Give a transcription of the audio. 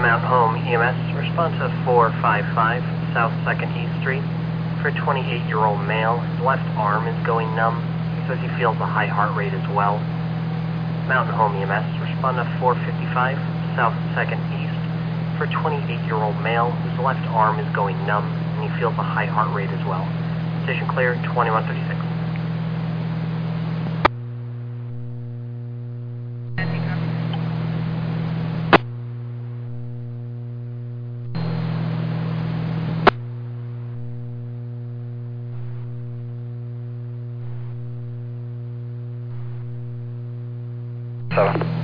Mountain Home EMS, respond to 455 South 2nd East Street for a 28-year-old male. His left arm is going numb. He says he feels a high heart rate as well. Mountain Home EMS, respond to 455 South 2nd East for a 28-year-old male whose left arm is going numb and he feels a high heart rate as well. Station clear, 2136. Seven.